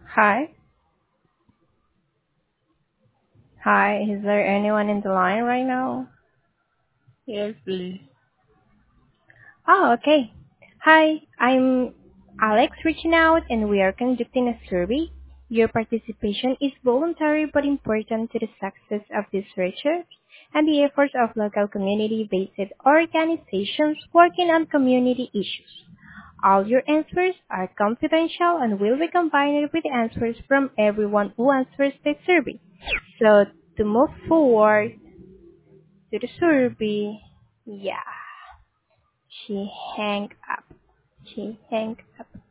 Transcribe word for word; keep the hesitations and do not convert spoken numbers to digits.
Hi. Hi. Is there anyone in the line right now? Yes, please. Oh, okay. Hi, I'm Alex reaching out and we are conducting a survey. Your participation is voluntary but important to the success of this research and the efforts of local community-based organizations working on community issues. All your answers are confidential and will be combined with answers from everyone who answers the survey. So to move forward, to the survey. Yeah, she hang up. She hang up.